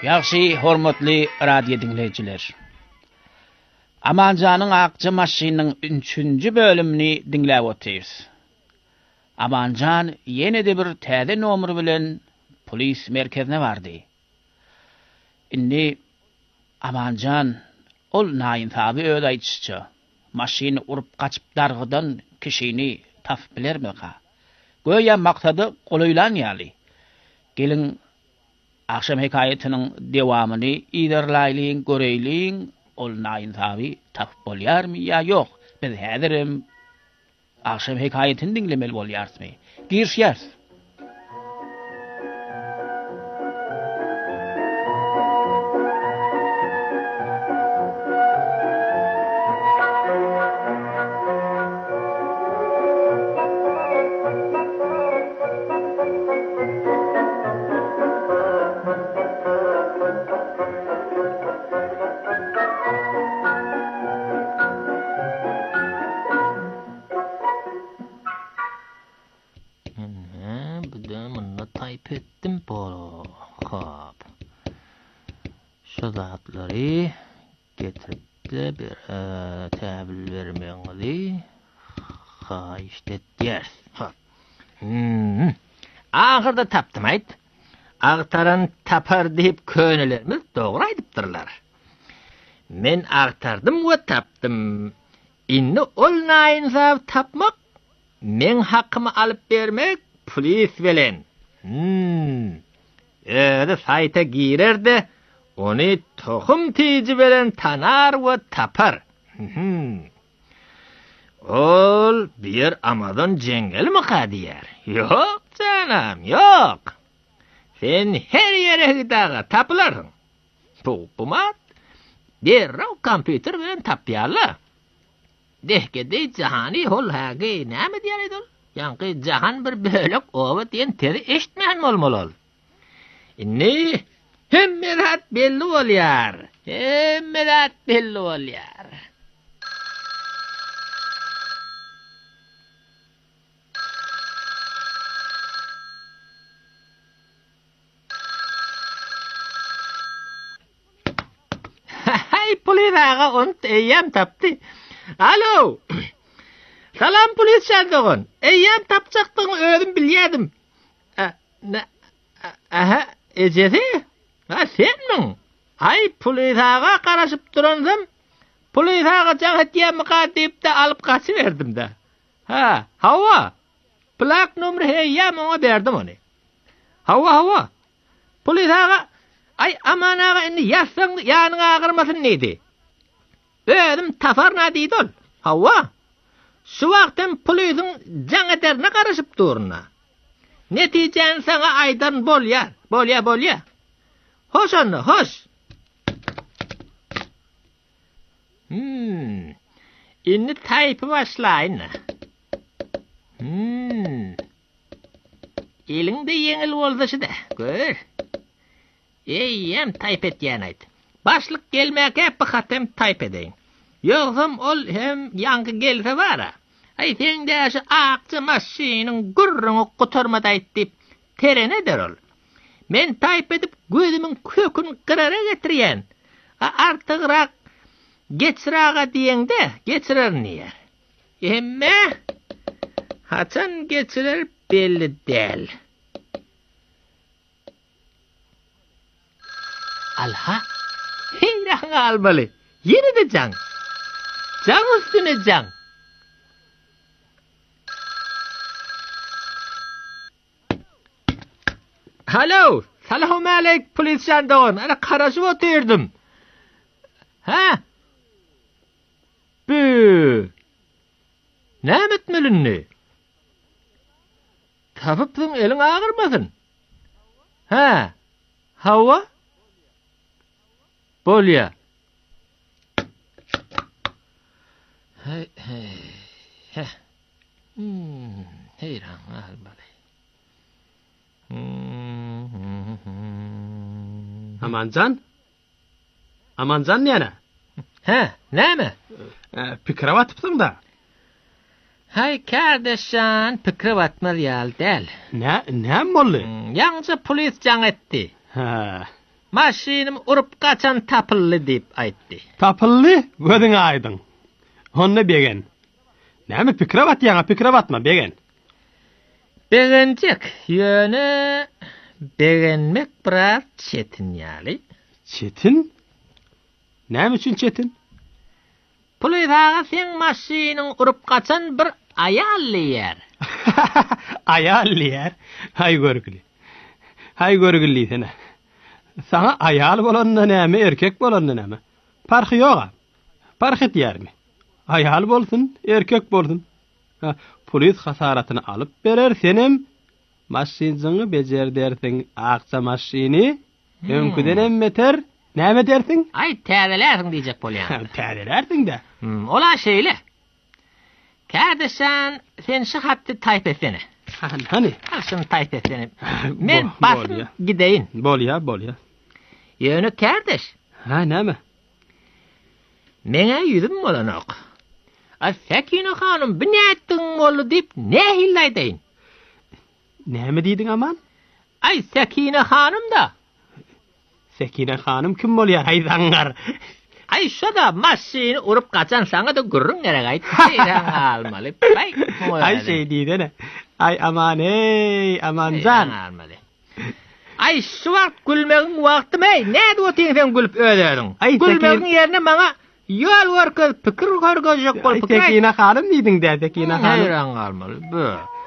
Yaxşı, hormatly radio dinleyijiler. Amanjanyň akçy maşynyň üçünji bölümini dinläp otyrs. Amanjan ýene-de bir täze nomer bilen polis merkezine bardy. Indi Amanjan ol naýynsaby öz aýtýşça, maşyny urup gaçyp dargydan kişini tap bilermeka. Goýa maksady golaylan ýaly. Gelin akşam hekayetinin devamını iderlayliň, göreýliň, ol naýynsaby tap bolýarmy ýa ýok? Biz häzirim akşam hekayetini dinlemeli bolýarsmy? Girişýärs.
Ettim bolo. Hop. Şu zatları getirip de bir e, tabil vermeňizi ha işte ders. Hop. Hmm. Ahırda tapdım ayt. Agtaran tapar deyip könelerimiz doğru aydypdyrlar. Men agtardım we tapdım. Inni ol naýynsab tapmak, men hakymy alyp bermek polis bilen. Hmm. Öde sayta girerdi, onu tohum tici bilen tanar ve tapar. Hmm. Ol bir Amazon jengel mi kadiyar? Yok canım, yok. Sen her yere gidaga tapılarsın. Pupumat, derraw kompüter bilen tapyarla. Dehkede cahani hol hagi näme diýär edil? Ýa-ni jahan bir bölek owa diýen teri eşitmeýän bolmaly. Inni hemmerat belli bolýar. Hemmerat belli bolýar. Hay polis ağa onu eýem tapdy. Alo. Salam polis şandoğun. Eýem tapjakdyň özüm bilýärdim. Aha, ejesi? Ha senmiň? Ay polis ağa garaşyp duransam, polis ağa jahat ýemka diýip de alyp gaçyberdim da. Ha, hawa. Plak numry eýem oňa berdim ony. Hawa, hawa. Polis ağa, ay aman ağa indi ýatsaň ýanyňa agyrmasyn neydi? Özüm tafarna diýdi ol. Hawa. Şu wagtym polisin jaňaterine garaşyp durna. Netijen sana aydan bolýar, bolýar, bolýar. Hoş onda, hoş. Hmm. Inni taýpy başlaýyn. Hmm. Elinde ýeňil bolsa-da, gör. Eýem taýp etýän aýt. Başlyk gelmäke bu hatem taýp edeň. Yoksam ol hem yankı gelse bara. Ay sen de şu akçı maşynyň gurruny gutarmada aýtdyp terene der ol. Men taýp edip gözümiň köküni kırara getirýän. Artygyrak geçiraga diýende geçirer niýer. Emme haçan geçirer belli däl. Alha, heyran almaly. Yine de can. Can üstüne can. Alo, salam aleyk polis jandarm. Ana karaşyp otyrdım. Ha? Bu. Näme etmelinni? Tapypdyň eliň agyrmasyn. Ha? Hawa? Bolýa. Hey, hey. Heh. Hmm, heyran almaly.
Amancan? Amancan näme?
Ha, näme?
Pikir batypdyň da.
Hay kardeşan, pikir batmaly ýaly däl.
Nä, näme boldy?
Ýaňça polis jaň etdi.
Ha.
Maşinim urup kaçan tapıllı deyip aytdy.
Tapıllı gödüň aýdyň. Honda begen. Näme pikre bat ýaňa pikre batma begen.
Begenjek ýöne begenmek biraz çetin ýaly.
Çetin? Näme üçin çetin?
Pulydaga sen maşiniň urup kaçan bir ayal ýer.
Ayal ýer. Hay görgüli. Hay görgüli sene. Sana ayal bolanda näme, erkek bolanda näme? Farky ýok. Fark etýärmi? Ayal bolsun, erkek bolsun. Ha, polis hasaratyny alyp berer senem. Maşinjyňy bejer dersiň, akça maşini öňküden emmeter. Näme dersiň?
Ay täzelersiň diýjek bolýar.
Täzelersiň de.
Hmm, ola şeýle. Kardeşan, sen şu hatty taýp etsene.
Hani?
Şunu taýp etsene. Men basym gideýin.
Bolýa, bolýa.
Ýöne kardeş.
Ha, näme?
Meňe ýüzüm bolanok. A Sekine hanım bu näetdiň boldy diýip nähil aýdaýyn.
Näme diýdiň aman?
Ay Sekine hanım da.
Sekine hanım kim bolýar aýdanlar?
Ay şoda maşini urup kaçan saňa da gurrun gerek aýtdy. Almaly. Ay,
ay şey diýdene. Ay aman ey, amanjan.
Almaly. Ay şu wagt gülmegiň wagtymy? Näde otyň sen gülüp öderiň? Gülmegiň ýerine maňa ýol görkez pikir görgejek bol pikir.
Sekine hanım diýdiň de, Sekine hanım.
Hayran almaly. Bu.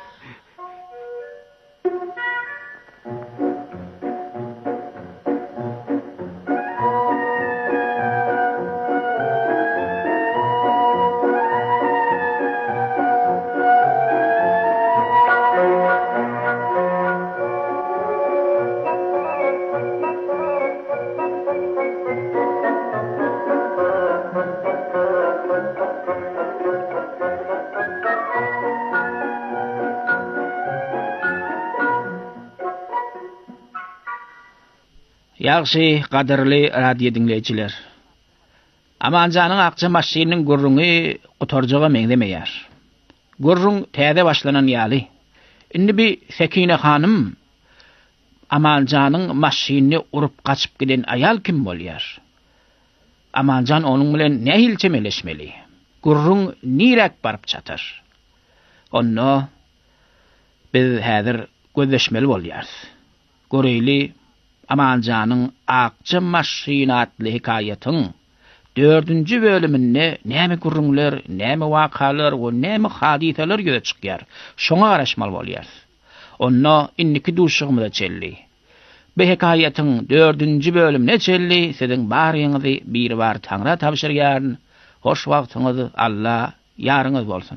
Ýagşy, gaderli radio dinleýijiler. Amanjanyň akça maşininiň gurruňy gutarjaga meňdemeýär. Gurruň täze başlanan ýaly. Indi bir Sekine hanım Amanjanyň maşinini urup gaçyp giden ayal kim bolýar? Amanjan onuň bilen nähil çemeleşmeli? Gurruň nirek baryp çatar? Onno biz häzir gözleşmeli bolýar. Göreýli Amanjanyň akça maşinatly hikayatyň dördünji bölüminde näme gurrunlar, näme wakalar we näme hadiseler ýöne çykýar. Şoňa garaşmaly bolýar. Onno inniki duşugymyza çelli. Bu hikayatyň dördünji bölümine çelli, siziň baryňyzy bir bar Taňra tapşyrýan. Hoş wagtyňyz Allah ýaryňyz bolsun.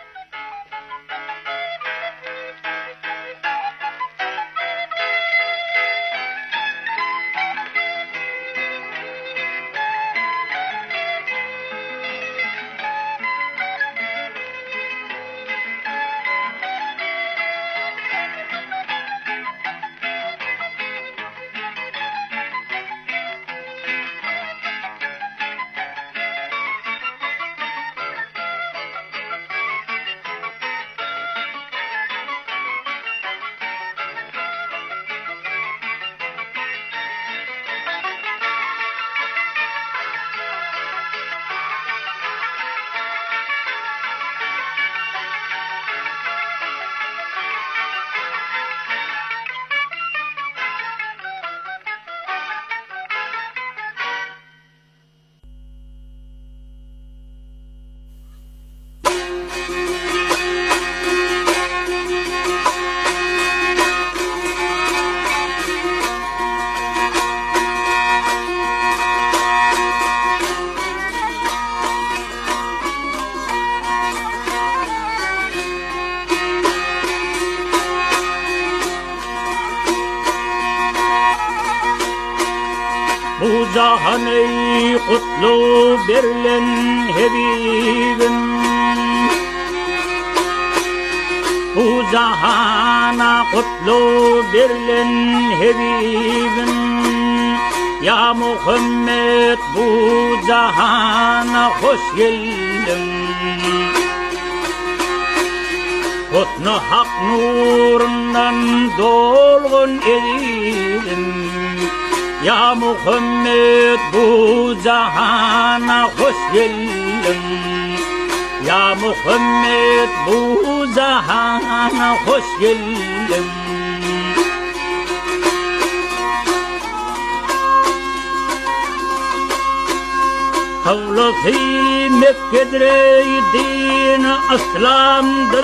Bu cahan ey kutlu berilen Habibim, bu cahana kutlu berilen Habibim, ya Muhammed bu cahana hoş geldin. Kutlu hak nurundan dolgun edildin. Ya Muhammed bu cahana hoş geldin. Ya Muhammed bu cahana hoş geldin. Havlası Mekke'dir din aslamdır.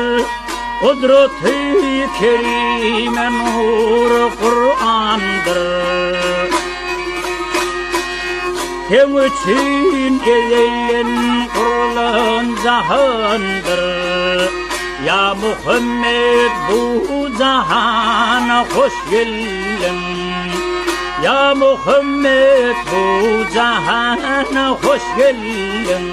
Kudret-i kerime nur Kur'an'dır. Sen için ezeyen kurulan cahandır. Ya Muhammed bu cahana hoş geldin. Ya Muhammed bu cahana hoş geldin.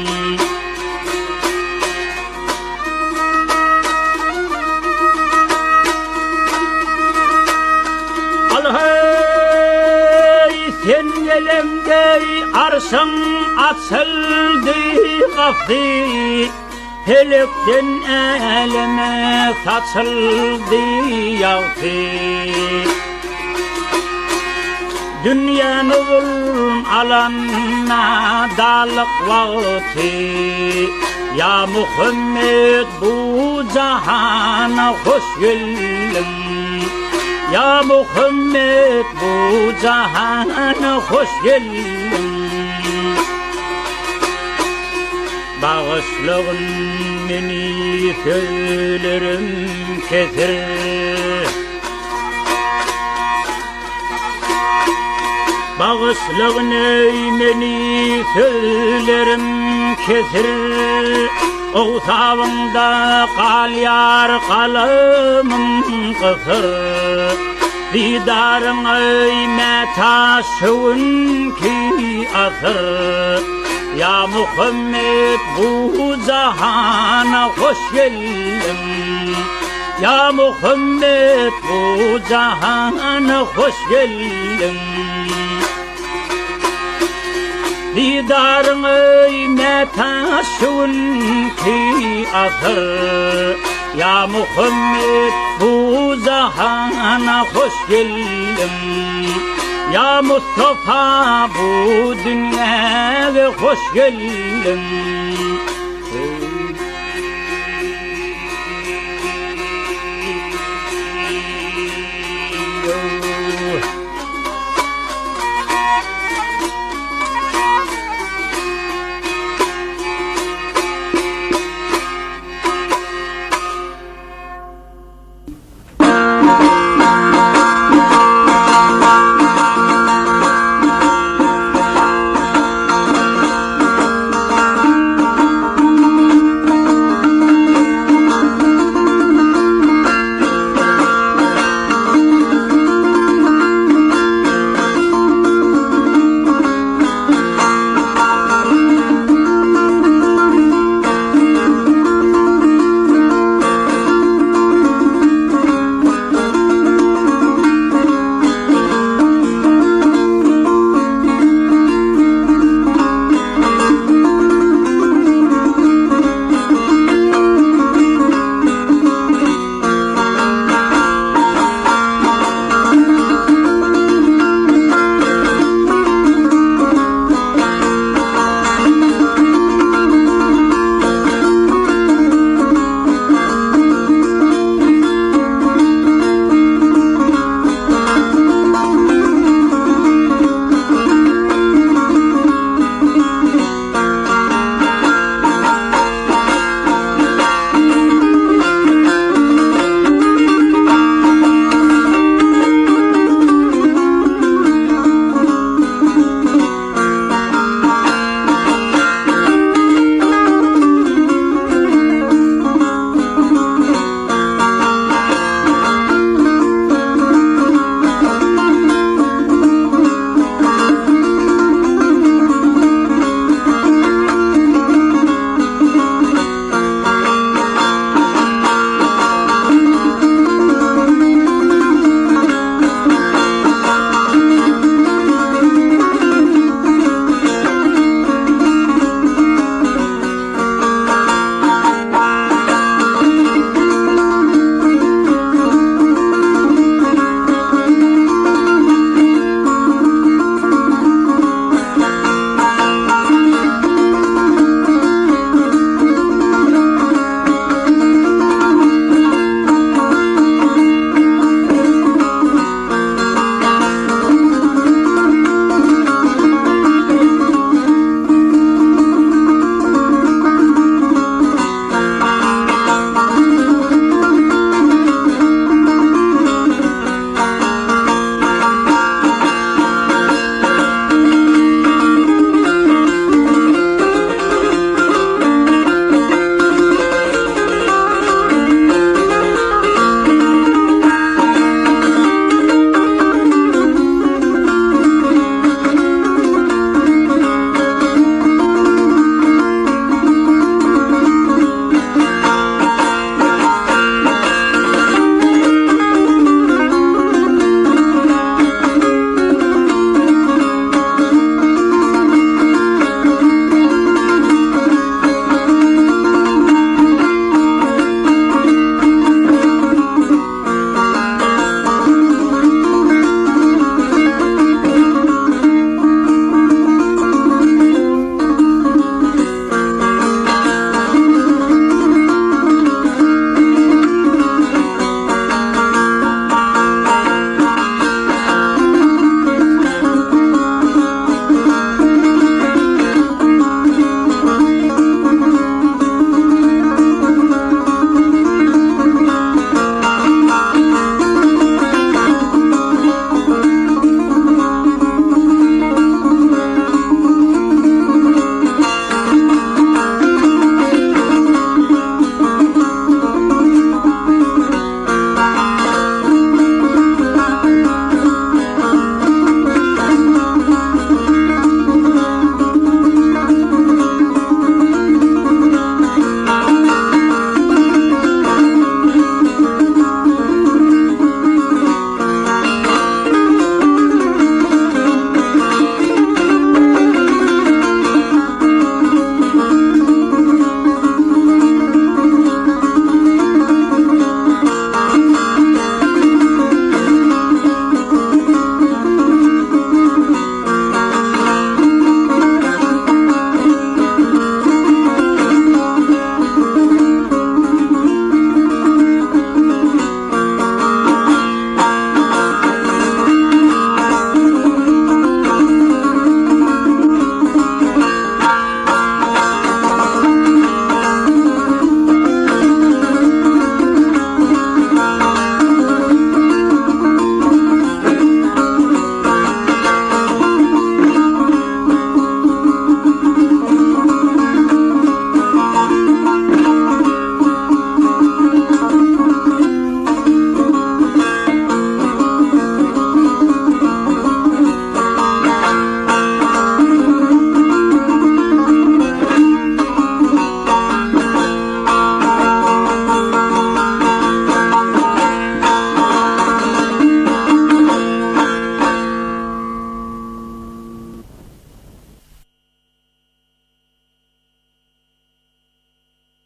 Al-hay sen yelemde arşın açıldı gafdi. Felekten eleme saçıldı yağdı. Dünyanın alanına dalık vakti. Ya Muhammed bu cahana hoş geldin. Ya Muhammed bu cahana hoş geldin. Bağışlığın beni söylerim keser. Bağışlığın beni söylerim keser. Oğtavında kal yar kalamım kıkır. Didarın öyme taşın ki asır. Ya Muhammed bu cahana hoş geldin. Ya Muhammed bu cahana hoş geldin. Didarın öyme taşın ki asır. Ya Muhammed bu cahana hoş geldin. Ya Mustafa bu dünyaya hoş geldin.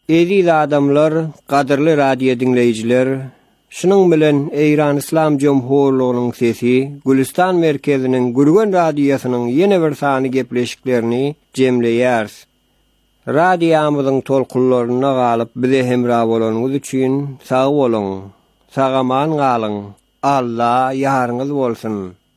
Eziz adamlar, kadırlı radio dinleyiciler, şunun bilen Eýran İslam Jomhurlugynyň sesi, Gülistan merkeziniň Gürgen radiosynyň ýene bir sany gepleşiklerini jemleýär. Radiýamyzyň tolkunlaryna galyp bize hemra bolanyňyz üçin sag bolun, sagaman galyň. Allah ýaryňyz bolsun.